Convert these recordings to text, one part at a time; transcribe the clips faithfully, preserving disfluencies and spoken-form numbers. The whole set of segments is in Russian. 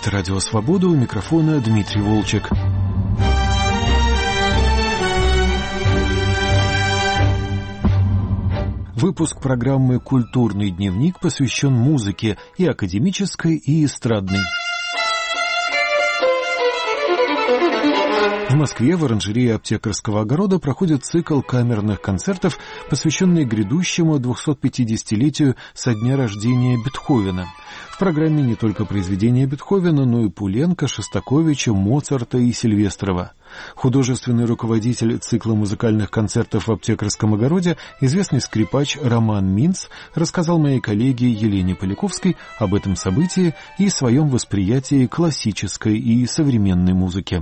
Это «Радио Свобода», у микрофона Дмитрий Волчек. Выпуск программы «Культурный дневник» посвящен музыке, и академической, и эстрадной. В Москве в оранжерее Аптекарского огорода проходит цикл камерных концертов, посвященный грядущему двухсотпятидесятилетию со дня рождения Бетховена. В программе не только произведения Бетховена, но и Пуленко, Шостаковича, Моцарта и Сильвестрова. Художественный руководитель цикла музыкальных концертов в Аптекарском огороде, известный скрипач Роман Минц, рассказал моей коллеге Елене Поляковской об этом событии и своем восприятии классической и современной музыки.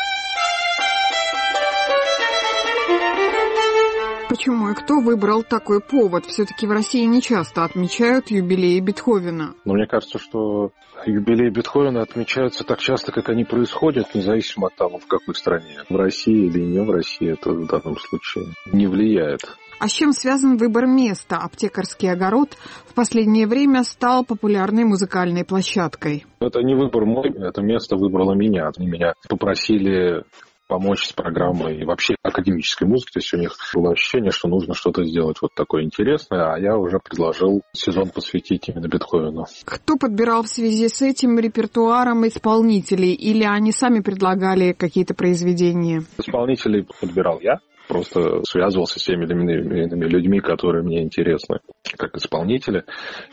Почему и кто выбрал такой повод? Все-таки в России не часто отмечают юбилеи Бетховена. Но мне кажется, что юбилеи Бетховена отмечаются так часто, как они происходят, независимо от того, в какой стране. В России или не в России, это в данном случае не влияет. А с чем связан выбор места? Аптекарский огород в последнее время стал популярной музыкальной площадкой. Это не выбор мой, это место выбрало меня. Они меня попросили помочь с программой и вообще академической музыки. То есть у них было ощущение, что нужно что-то сделать вот такое интересное, а я уже предложил сезон посвятить именно Бетховену. Кто подбирал в связи с этим репертуаром исполнителей, или они сами предлагали какие-то произведения? Исполнителей подбирал я. Просто связывался с теми иными людьми, которые мне интересны, как исполнители.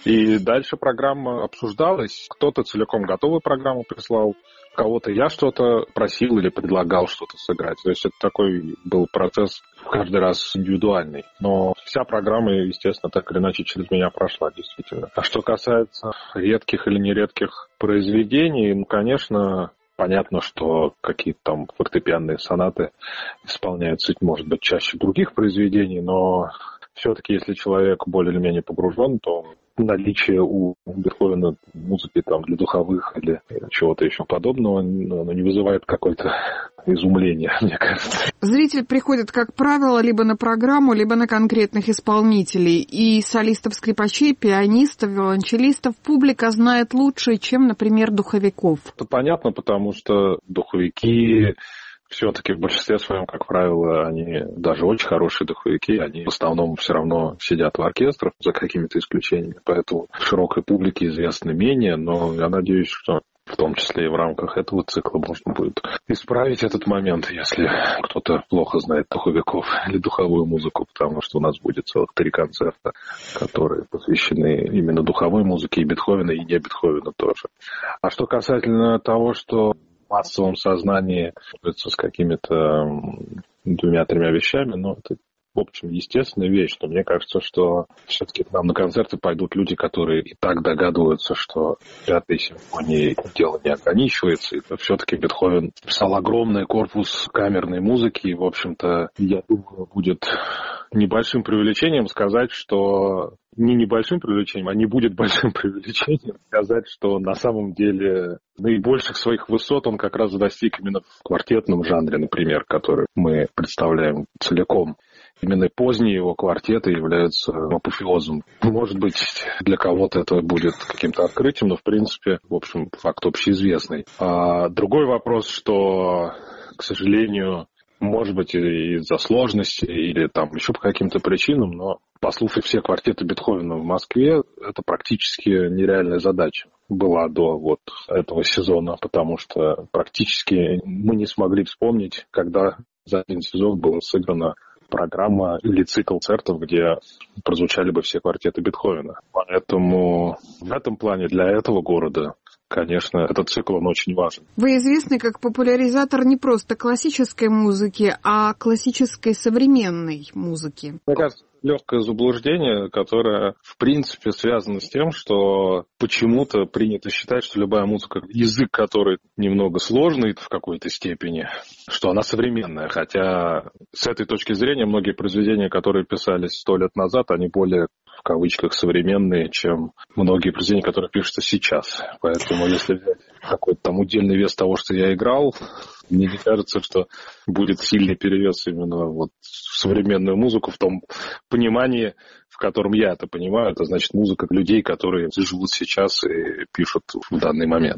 И дальше программа обсуждалась. Кто-то целиком готовую программу прислал, кого-то я что-то просил или предлагал что-то сыграть. То есть это такой был процесс каждый раз индивидуальный. Но вся программа, естественно, так или иначе через меня прошла, действительно. А что касается редких или нередких произведений, ну, конечно, понятно, что какие-то там фортепианные сонаты исполняются, может быть, чаще других произведений, но все-таки, если человек более или менее погружен, то наличие у Бетховена музыки там для духовых или чего-то еще подобного, оно не вызывает какое-то изумление, мне кажется. Зритель приходит, как правило, либо на программу, либо на конкретных исполнителей. И солистов-скрипачей, пианистов, виолончелистов публика знает лучше, чем, например, духовиков. Это понятно, потому что духовики все-таки в большинстве своем, как правило, они, даже очень хорошие духовики, они в основном все равно сидят в оркестрах, за какими-то исключениями. Поэтому широкой публике известны менее, но я надеюсь, что в том числе и в рамках этого цикла можно будет исправить этот момент, если кто-то плохо знает духовиков или духовую музыку, потому что у нас будет целых три концерта, которые посвящены именно духовой музыке и Бетховена, и не Бетховена тоже. А что касательно того, что в массовом сознании с какими-то двумя-тремя вещами, но это, в общем, естественная вещь. Но мне кажется, что все-таки к нам на концерты пойдут люди, которые и так догадываются, что пятой симфонии дело не ограничивается. И все-таки Бетховен писал огромный корпус камерной музыки. И, в общем-то, я думаю, будет небольшим преувеличением сказать, что... Не небольшим преувеличением, а не будет большим преувеличением сказать, что на самом деле наибольших своих высот он как раз достиг именно в квартетном жанре, например, который мы представляем целиком. Именно поздние его квартеты являются апофеозом. Может быть, для кого-то это будет каким-то открытием, но, в принципе, в общем, факт общеизвестный. А другой вопрос, что, к сожалению, может быть, из-за сложности или там еще по каким-то причинам, но послушать все квартеты Бетховена в Москве, это практически нереальная задача была до вот этого сезона, потому что практически мы не смогли вспомнить, когда за один сезон была сыграна программа или цикл концертов, где прозвучали бы все квартеты Бетховена. Поэтому в этом плане для этого города, конечно, этот цикл, он очень важен. Вы известны как популяризатор не просто классической музыки, а классической современной музыки. Мне кажется, легкое заблуждение, которое, в принципе, связано с тем, что почему-то принято считать, что любая музыка, язык который немного сложный в какой-то степени, что она современная. Хотя с этой точки зрения многие произведения, которые писались сто лет назад, они более, в кавычках, современные, чем многие произведения, которые пишутся сейчас. Поэтому если взять какой-то там удельный вес того, что я играл, мне не кажется, что будет сильный перевес именно вот в современную музыку в том понимании, в котором я это понимаю. Это значит музыка людей, которые живут сейчас и пишут в данный момент.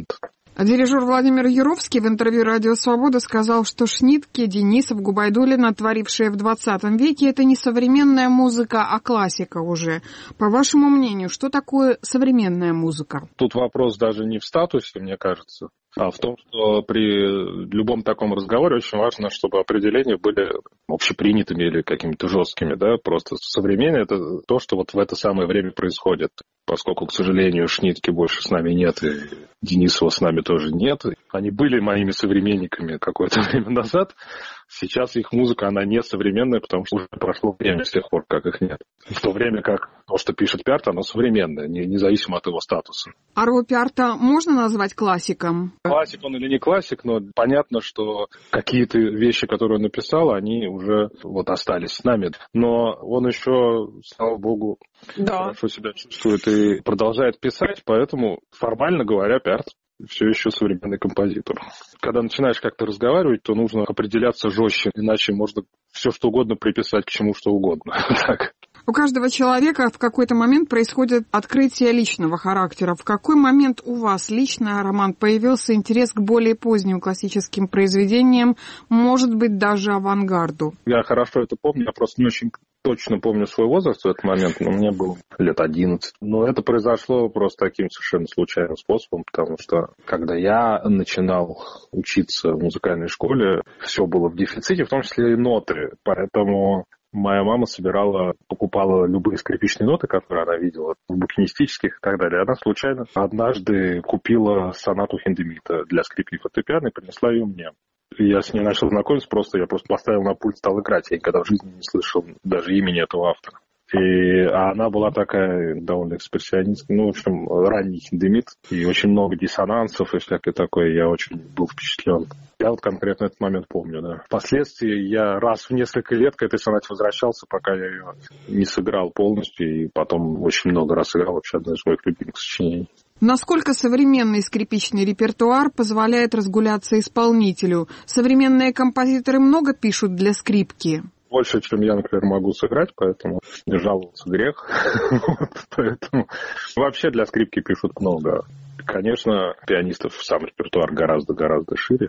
Дирижер Владимир Юровский в интервью «Радио Свобода» сказал, что Шнитке, Денисов, Губайдуллина, творившие в двадцатом веке, это не современная музыка, а классика уже. По вашему мнению, что такое современная музыка? Тут вопрос даже не в статусе, мне кажется, а в том, что при любом таком разговоре очень важно, чтобы определения были общепринятыми или какими-то жесткими, да, просто современное — это то, что вот в это самое время происходит. Поскольку, к сожалению, Шнитке больше с нами нет, и Денисова с нами тоже нет. Они были моими современниками какое-то время назад. Сейчас их музыка, она не современная, потому что уже прошло время с тех пор, как их нет. В то время как то, что пишет Пиарта, оно современное, независимо от его статуса. Арво Пиарта можно назвать классиком? Классик он или не классик, но понятно, что какие-то вещи, которые он написал, они уже вот остались с нами. Но он еще, слава богу, да. хорошо себя чувствует и продолжает писать, поэтому, формально говоря, Пиарт все еще современный композитор. Когда начинаешь как-то разговаривать, то нужно определяться жестче, иначе можно все что угодно приписать к чему что угодно. Так. У каждого человека в какой-то момент происходит открытие личного характера. В какой момент у вас лично, Роман, появился интерес к более поздним классическим произведениям, может быть, даже авангарду? Я хорошо это помню, я просто не очень точно помню свой возраст в этот момент, но мне было лет одиннадцать. Но это произошло просто таким совершенно случайным способом, потому что когда я начинал учиться в музыкальной школе, все было в дефиците, в том числе и ноты, поэтому моя мама собирала, покупала любые скрипичные ноты, которые она видела, в букинистических и так далее. Она случайно однажды купила сонату Хиндемита для скрипки и фортепиано и принесла ее мне. И я с ней начал знакомиться, просто я просто поставил на пульт, стал играть. Я никогда в жизни не слышал даже имени этого автора. И, а она была такая довольно экспрессионистка. Ну, в общем, ранний Хиндемит. И очень много диссонансов и всякое такое. Я очень был впечатлен. Я вот конкретно этот момент помню, да. Впоследствии я раз в несколько лет к этой сонате возвращался, пока я ее не сыграл полностью. И потом очень много раз играл. Вообще одно из моих любимых сочинений. Насколько современный скрипичный репертуар позволяет разгуляться исполнителю? Современные композиторы много пишут для скрипки? Больше, чем я, например, могу сыграть, поэтому не жаловаться грех. Поэтому вообще для скрипки пишут много. Конечно, пианистов сам репертуар гораздо-гораздо шире,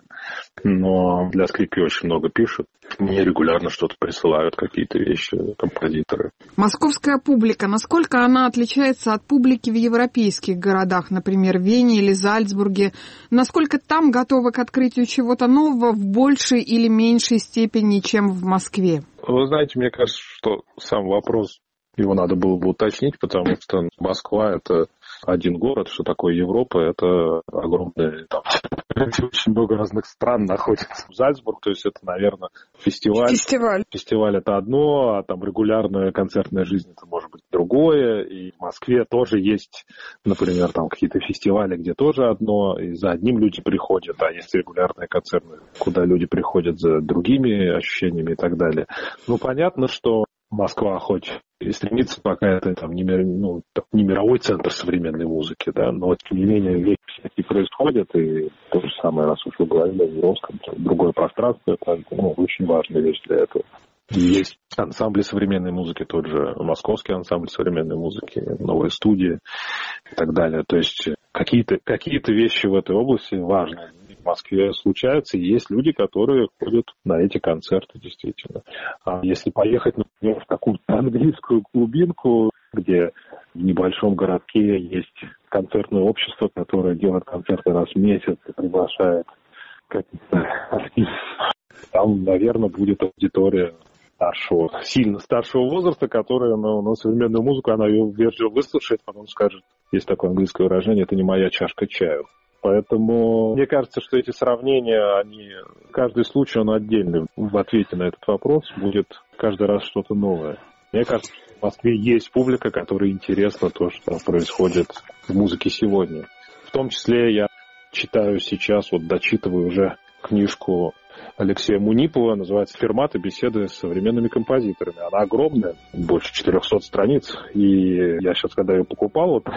но для скрипки очень много пишут. Мне регулярно что-то присылают, какие-то вещи, композиторы. Московская публика, насколько она отличается от публики в европейских городах, например, в Вене или Зальцбурге? Насколько там готовы к открытию чего-то нового в большей или меньшей степени, чем в Москве? Вы знаете, мне кажется, что сам вопрос, его надо было бы уточнить, потому что Москва — это один город, что такое Европа, это огромное, там очень много разных стран находится. Зальцбург, то есть это, наверное, фестиваль. Фестиваль. Фестиваль — это одно, а там регулярная концертная жизнь — это может быть другое. И в Москве тоже есть, например, там какие-то фестивали, где тоже одно, и за одним люди приходят, а есть регулярные концерты, куда люди приходят за другими ощущениями и так далее. Ну, понятно, что Москва хоть и стремится пока это там, не, мир, ну, не мировой центр современной музыки, да, но тем не менее вещи всякие происходят, и то же самое, раз уж вы говорили о Юровском, другое пространство, это ну, очень важная вещь для этого. Есть ансамбли современной музыки, тот же московский ансамбль современной музыки, новые студии и так далее. То есть какие-то, какие-то вещи в этой области важные. В Москве случаются, и есть люди, которые ходят на эти концерты, действительно. А если поехать, например, в какую-то английскую глубинку, где в небольшом городке есть концертное общество, которое делает концерты раз в месяц и приглашает каких-то артистов, там, наверное, будет аудитория старшего, сильно старшего возраста, которая на, на современную музыку, она ее вежливо выслушает, потом скажет, есть такое английское выражение, это не моя чашка чаю. Поэтому мне кажется, что эти сравнения, они, каждый случай, он отдельный. В ответе на этот вопрос будет каждый раз что-то новое. Мне кажется, что в Москве есть публика, которой интересно то, что происходит в музыке сегодня. В том числе я читаю сейчас, вот дочитываю уже книжку Алексея Мунипова, называется «Фермат и беседы с современными композиторами». Она огромная, больше четырехсот страниц. И я сейчас, когда ее покупал, вот,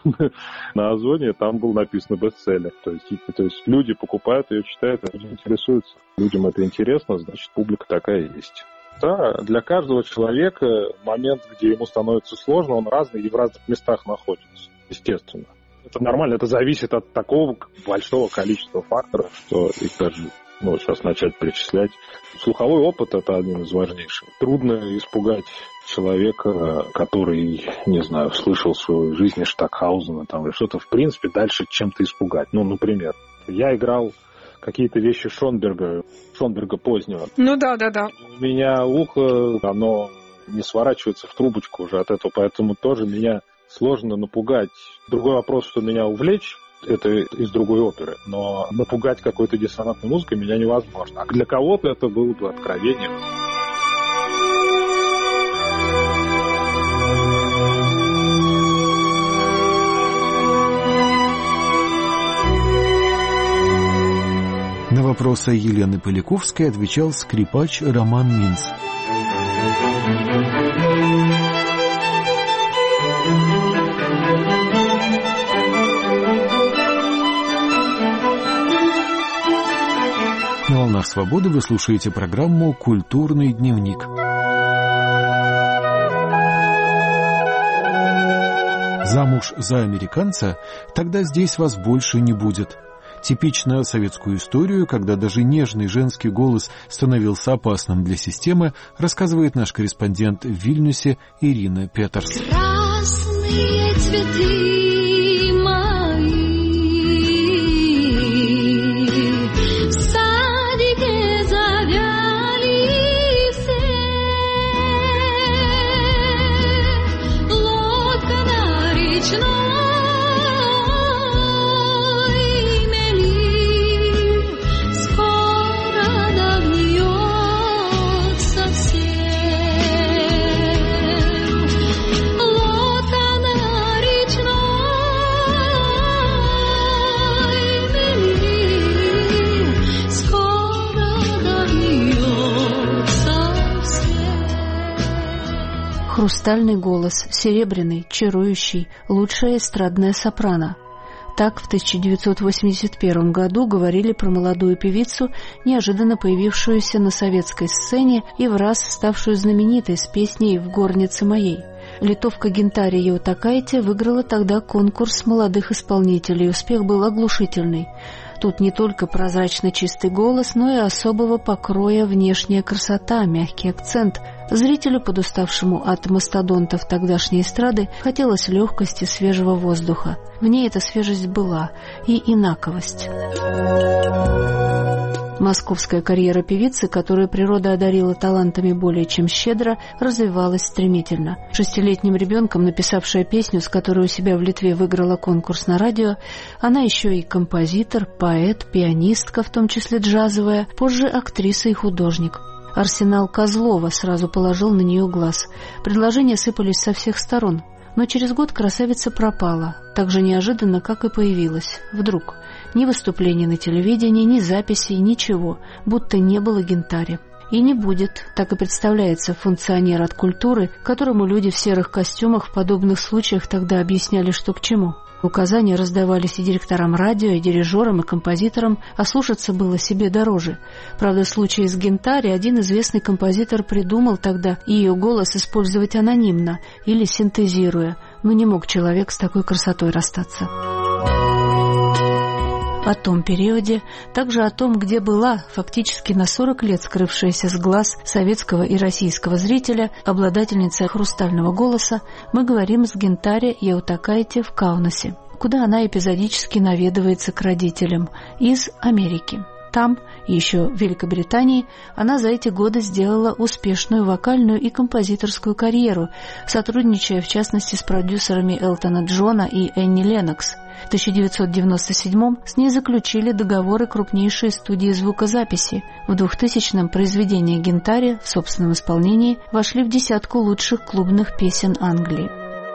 на Озоне, там был написано бестселлер. То есть, то есть люди покупают ее, читают, они интересуются. Людям это интересно, значит, публика такая есть. Да, для каждого человека момент, где ему становится сложно, он разный и в разных местах находится, естественно. Это нормально, это зависит от такого большого количества факторов, что их даже, ну, сейчас начать перечислять. Слуховой опыт – это один из важнейших. Трудно испугать человека, который, не знаю, слышал в своей жизни Штокхаузена там, или что-то, в принципе, дальше чем-то испугать. Ну, например, я играл какие-то вещи Шонберга, Шонберга позднего. Ну да, да, да. У меня ухо, оно не сворачивается в трубочку уже от этого, поэтому тоже меня сложно напугать. Другой вопрос, что меня увлечь, это из другой оперы, но напугать какой-то диссонантной музыкой меня невозможно. А для кого-то это было бы откровением. На вопросы Елены Поляковской отвечал скрипач Роман Минц. На «Волнах свободы» вы слушаете программу «Культурный дневник». Замуж за американца? Тогда здесь вас больше не будет. Типично советскую историю, когда даже нежный женский голос становился опасным для системы, рассказывает наш корреспондент в Вильнюсе Ирина Петерс. Красные цветы мои в садике завяли все, лодка на речной Хрустальный голос, серебряный, чарующий, лучшая эстрадная сопрано. Так в тысяча девятьсот восемьдесят первом году говорили про молодую певицу, неожиданно появившуюся на советской сцене и враз ставшую знаменитой с песней «В горнице моей». Литовка Гинтария Яутакайте выиграла тогда конкурс молодых исполнителей, успех был оглушительный. Тут не только прозрачно чистый голос, но и особого покроя внешняя красота, мягкий акцент. Зрителю, подуставшему от мастодонтов тогдашней эстрады, хотелось легкости, свежего воздуха. В ней эта свежесть была, и инаковость. Московская карьера певицы, которую природа одарила талантами более чем щедро, развивалась стремительно. Шестилетним ребенком, написавшая песню, с которой у себя в Литве выиграла конкурс на радио, она еще и композитор, поэт, пианистка, в том числе джазовая, позже актриса и художник. Арсенал Козлова сразу положил на нее глаз. Предложения сыпались со всех сторон. Но через год красавица пропала, так же неожиданно, как и появилась. Вдруг. Ни выступлений на телевидении, ни записей, ничего, будто не было Гинтари. И не будет, так и представляется функционер от культуры, которому люди в серых костюмах в подобных случаях тогда объясняли, что к чему. Указания раздавались и директорам радио, и дирижерам, и композиторам, а слушаться было себе дороже. Правда, в случае с Гинтари один известный композитор придумал тогда ее голос использовать анонимно или синтезируя, но не мог человек с такой красотой расстаться. О том периоде, также о том, где была, фактически на сорок лет скрывшаяся с глаз советского и российского зрителя, обладательница хрустального голоса, мы говорим с Гинтари Яутакайте в Каунасе, куда она эпизодически наведывается к родителям из Америки. Там, и еще в Великобритании, она за эти годы сделала успешную вокальную и композиторскую карьеру, сотрудничая в частности с продюсерами Элтона Джона и Энни Леннокс. В тысяча девятьсот девяносто седьмом с ней заключили договоры крупнейшие студии звукозаписи. В двухтысячном произведения Гинтари в собственном исполнении вошли в десятку лучших клубных песен Англии.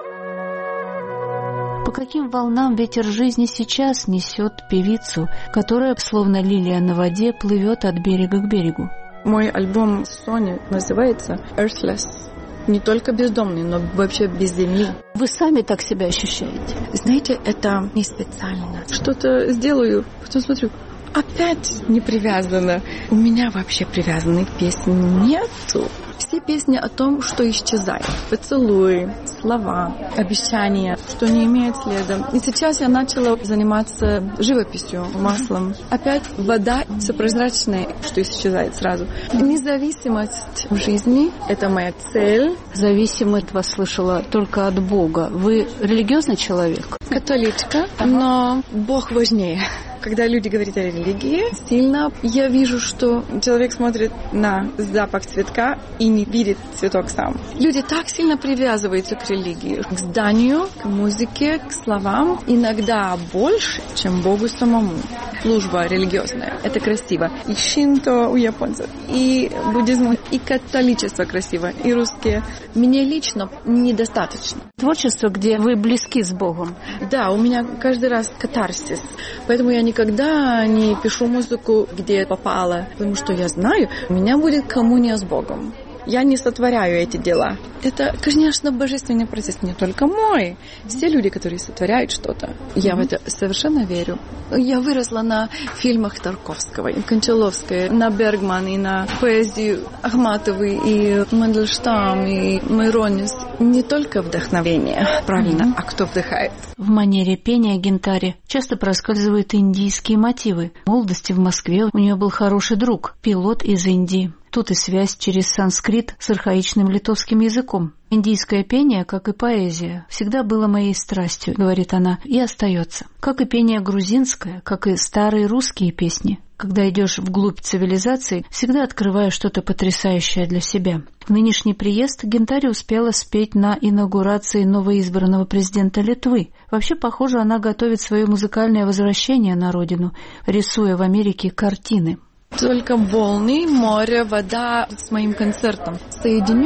По каким волнам ветер жизни сейчас несет певицу, которая, словно лилия на воде, плывет от берега к берегу? Мой альбом Sony называется Earthless. Не только бездомный, но вообще без земли. Вы сами так себя ощущаете? Знаете, это не специально. Что-то сделаю, потом смотрю, опять не привязана. У меня вообще привязанной песни нету. Все песни о том, что исчезает. Поцелуи, слова, обещания, что не имеет следа. И сейчас я начала заниматься живописью, маслом. Опять вода все прозрачная, что исчезает сразу. Независимость в жизни — это моя цель. Зависимость вас слышала только от Бога. Вы религиозный человек? Католичка, но Бог важнее. Когда люди говорят о религии, сильно я вижу, что человек смотрит на запах цветка и не видит цветок сам. Люди так сильно привязываются к религии, к зданию, к музыке, к словам, иногда больше, чем Богу самому. Служба религиозная — это красиво. И шинто у японцев, и буддизм, и католичество красиво, и русские. Мне лично недостаточно. Творчество, где вы близки с Богом. Да, у меня каждый раз катарсис. Поэтому я никогда не пишу музыку, где попало, потому что я знаю, у меня будет коммуния с Богом. Я не сотворяю эти дела. Это, конечно, божественный процесс, не только мой. Все люди, которые сотворяют что-то. Я mm-hmm. в это совершенно верю. Я выросла на фильмах Тарковского, и Кончаловской, на Бергман, и на поэзию Ахматовой, и Мандельштам, и Майронис. Не только вдохновение, правильно, mm-hmm. а кто вдыхает. В манере пения Гентари часто проскальзывают индийские мотивы. В молодости в Москве у нее был хороший друг, пилот из Индии. Тут и связь через санскрит с архаичным литовским языком. Индийское пение, как и поэзия, всегда было моей страстью, говорит она, и остается. Как и пение грузинское, как и старые русские песни. Когда идешь вглубь цивилизации, всегда открываешь что-то потрясающее для себя. В нынешний приезд Гентари успела спеть на инаугурации новоизбранного президента Литвы. Вообще, похоже, она готовит свое музыкальное возвращение на родину, рисуя в Америке картины. Только волны, море, вода с моим концертом. Соединю.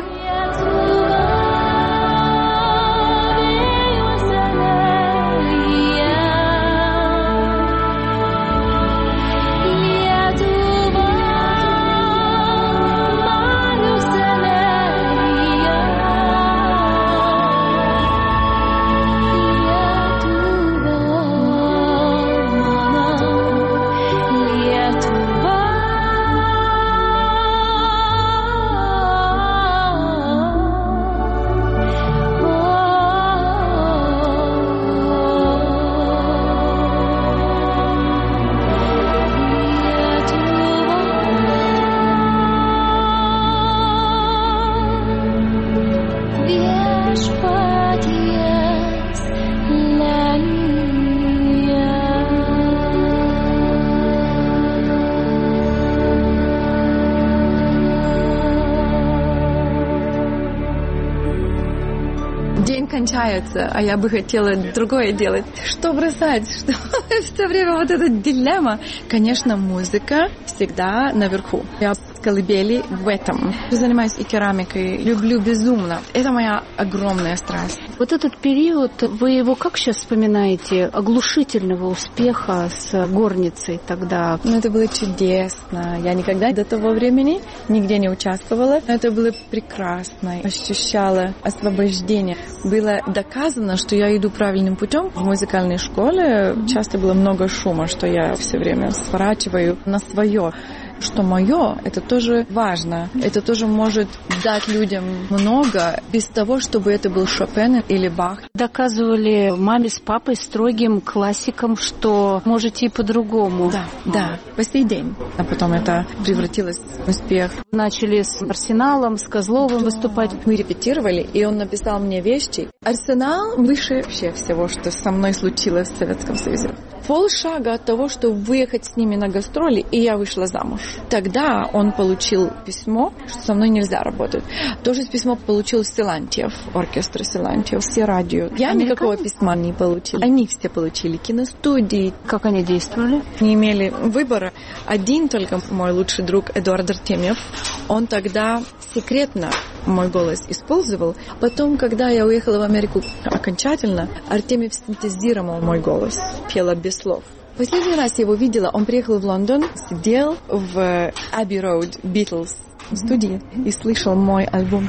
Кончается, а я бы хотела другое делать. Что бросать? Что все время вот эта дилемма. Конечно, музыка всегда наверху. Я с колыбели в этом. Я занимаюсь и керамикой, люблю безумно. Это моя огромная страсть. Вот этот период, вы его как сейчас вспоминаете? Оглушительного успеха с горницей тогда? Ну, это было чудесно. Я никогда до того времени нигде не участвовала. Это было прекрасно. Ощущала освобождение. Было доказано, что я иду правильным путем. В музыкальной школе часто было много шума, что я все время сворачиваю на свое. Что мое, это тоже важно. Это тоже может дать людям много, без того, чтобы это был Шопен или Бах. Доказывали маме с папой, строгим классикам, что можете и по-другому. Да, да, по сей день. А потом это превратилось в успех. Начали с Арсеналом, с Козловым да. выступать. Мы репетировали, и он написал мне вещи. Арсенал выше вообще всего, что со мной случилось в Советском Союзе. Полшага от того, чтобы выехать с ними на гастроли, и я вышла замуж. Тогда он получил письмо, что со мной нельзя работать. Тоже письмо получил Силантьев, оркестр Силантьев, все радио. Я Американцы? Никакого письма не получила. Они все получили. Киностудии. Как они действовали? Не имели выбора. Один только мой лучший друг Эдуард Артемьев, он тогда секретно мой голос использовал. Потом, когда я уехала в Америку окончательно, Артемьев синтезировал мой голос, пела без слов. Последний раз я его видела, он приехал в Лондон, сидел в Abbey Road Beatles в студии и слышал мой альбом.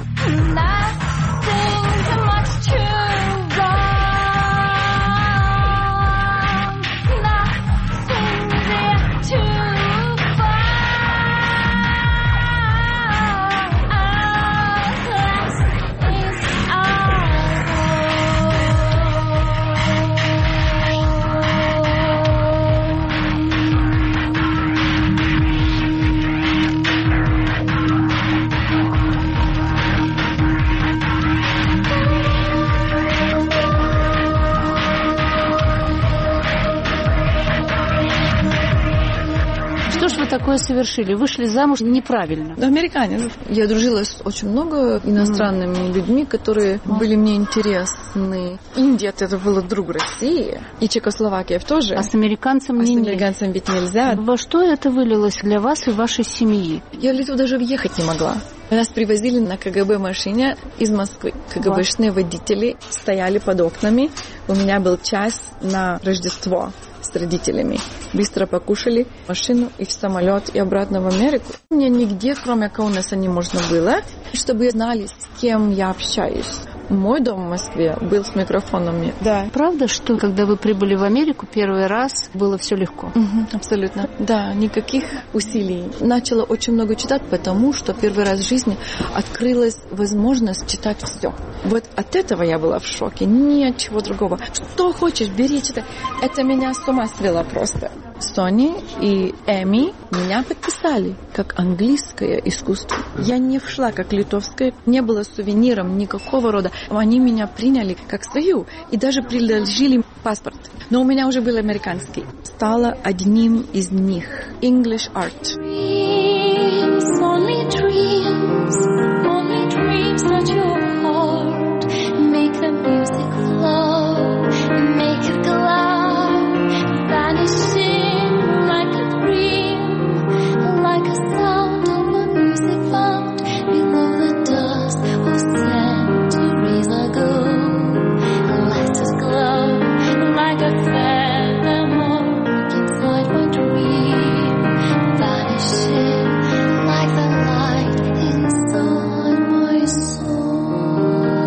Nothing такое совершили? Вышли замуж неправильно. Американец. Я дружила с очень много иностранными mm. людьми, которые были мне интересны. Индия — это был друг России. И Чехословакия тоже. А с американцем не А с американцем ведь нельзя. Во что это вылилось для вас и вашей семьи? Я в Литву даже въехать не могла. Нас привозили на КГБ машине из Москвы. КГБшные водители стояли под окнами. У меня был час на Рождество с родителями. Быстро покушали машину и в самолет, и обратно в Америку. Мне нигде, кроме Каунаса, не можно было, чтобы знали, с кем я общаюсь. Мой дом в Москве был с микрофонами. Да. Правда, что когда вы прибыли в Америку первый раз, было все легко? Угу, абсолютно. Да, никаких усилий. Начала очень много читать, потому что первый раз в жизни открылась возможность читать все. Вот от этого я была в шоке. Ни от чего другого. Что хочешь, бери, читай. Это меня с ума свело просто. Сони и Эми меня подписали как английское искусство. Я не вшла как литовское, не было сувениром никакого рода. Они меня приняли как свою и даже предложили паспорт. Но у меня уже был американский. Стала одним из них. English Art. Dreams, only dreams, only dreams that your heart make the music flow, make it glow, vanishing like a dream, like a sound of a music found below the dust of centuries ago. Lights us glow like a feather mark inside my dream, vanishing like the light inside my soul.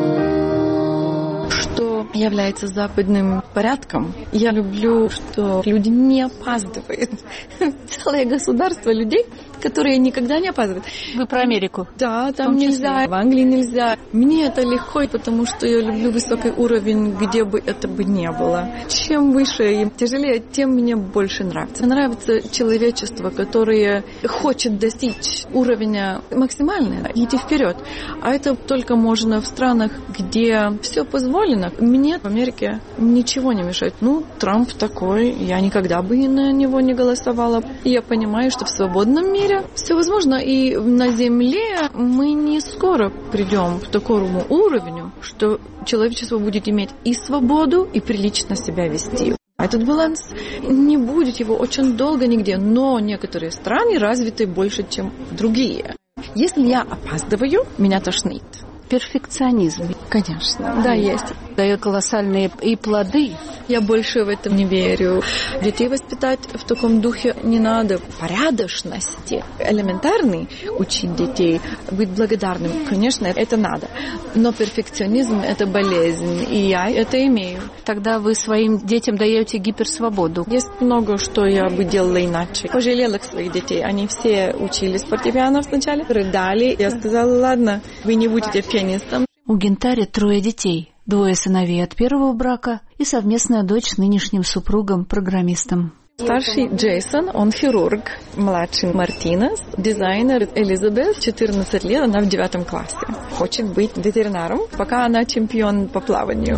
Что является западным порядком? Я люблю, что люди не опаздывают. Целое государство людей, которые никогда не опаздывают. Вы про Америку? Да, там нельзя, в Англии нельзя. Мне это легко, потому что я люблю высокий уровень, где бы это бы не было. Чем выше и тяжелее, тем мне больше нравится. Нравится человечество, которое хочет достичь уровня максимального, идти вперед. А это только можно в странах, где все позволено. Мне в Америке ничего не мешает. Ну, Трамп такой, я никогда бы на него не голосовала. И я понимаю, что в свободном мире все возможно, и на Земле мы не скоро придем к такому уровню, что человечество будет иметь и свободу, и прилично себя вести. Этот баланс не будет его очень долго нигде, но некоторые страны развиты больше, чем другие. Если я опаздываю, меня тошнит. Перфекционизм. Конечно, да, есть. Дает колоссальные и плоды. Я больше в этом не верю. Детей воспитать в таком духе не надо. Порядочности. Элементарный учить детей, быть благодарным. Конечно, это надо. Но перфекционизм — это болезнь, и я это имею. Тогда вы своим детям даете гиперсвободу. Есть много, что я бы делала иначе. Пожалела своих детей. Они все учились фортепиано сначала, рыдали. Я сказала, ладно, вы не будете пианистом. У Гентари трое детей. Двое сыновей от первого брака и совместная дочь с нынешним супругом-программистом. Старший Джейсон, он хирург. Младший Мартинес, дизайнер Элизабет, четырнадцать лет, она в девятом классе. Хочет быть ветеринаром, пока она чемпион по плаванию.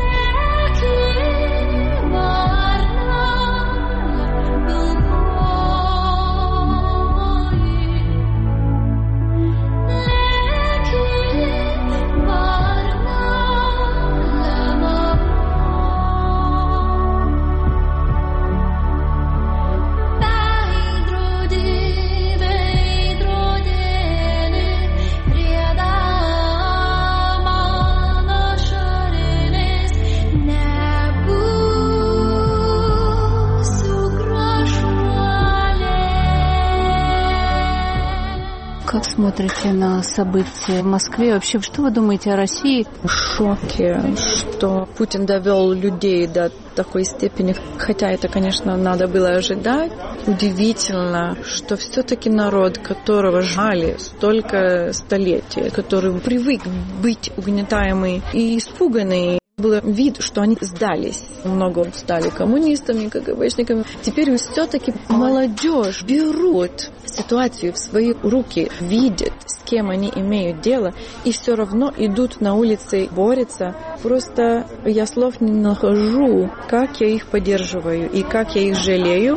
Как смотрите на события в Москве? Вообще, что вы думаете о России? В шоке, что Путин довел людей до такой степени, хотя это, конечно, надо было ожидать. Удивительно, что все-таки народ, которого жали столько столетий, который привык быть угнетаемый и испуганный, был вид, что они сдались. Много стали коммунистами, КГБшниками. Теперь все-таки молодежь берут ситуацию в свои руки, видят, с кем они имеют дело, и все равно идут на улицы, борются. Просто я слов не нахожу, как я их поддерживаю и как я их жалею,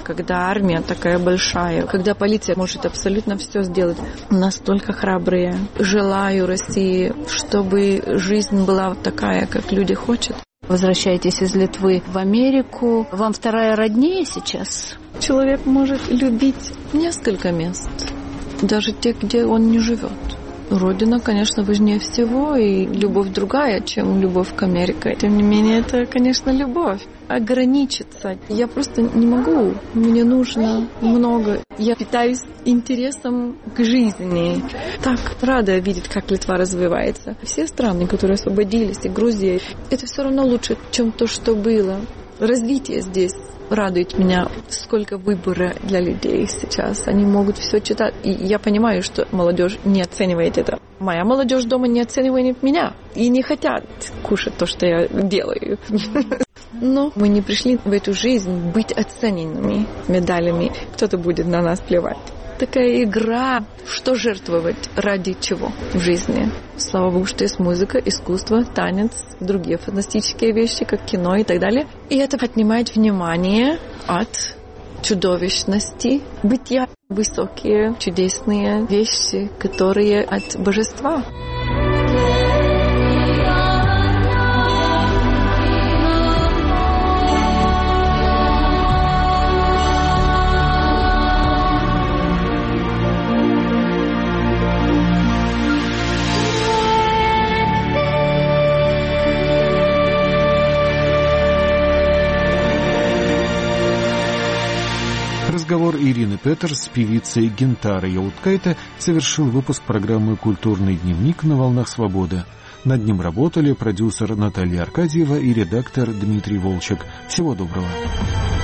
когда армия такая большая, когда полиция может абсолютно все сделать. Настолько храбрые. Желаю России, чтобы жизнь была вот такая, как люди хотят. Возвращаетесь из Литвы в Америку. Вам вторая роднее сейчас? Человек может любить несколько мест, даже те, где он не живет. Родина, конечно, важнее всего, и любовь другая, чем любовь к Америке. Тем не менее, это, конечно, любовь. Ограничиться. Я просто не могу. Мне нужно много. Я питаюсь интересом к жизни. Так рада видеть, как Литва развивается. Все страны, которые освободились, и Грузия, это все равно лучше, чем то, что было. Развитие здесь радует меня, сколько выбора для людей сейчас. Они могут все читать. И я понимаю, что молодежь не оценивает это. Моя молодежь дома не оценивает меня. И не хотят кушать то, что я делаю. Но мы не пришли в эту жизнь быть оцененными медалями. Кто-то будет на нас плевать. Такая игра, что жертвовать, ради чего в жизни. Слава Богу, что есть музыка, искусство, танец, другие фантастические вещи, как кино и так далее. И это отнимает внимание от чудовищности бытия. Высокие, чудесные вещи, которые от божества. Разговор Ирины Петерс с певицей Гентарой Яуткайте совершил выпуск программы «Культурный дневник» на «Волнах Свободы». Над ним работали продюсер Наталья Аркадьева и редактор Дмитрий Волчек. Всего доброго.